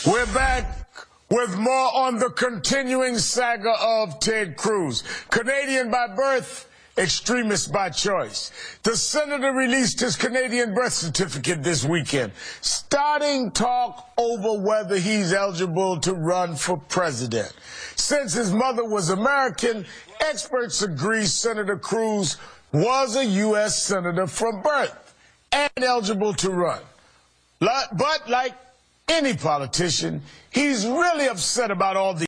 We're back with more on the continuing saga of Ted Cruz. Canadian by birth, extremist by choice. The senator released his Canadian birth certificate this weekend, starting talk over whether he's eligible to run for president. Since his mother was American, experts agree Senator Cruz was a U.S. senator from birth and eligible to run. But like any politician, he's really upset about all the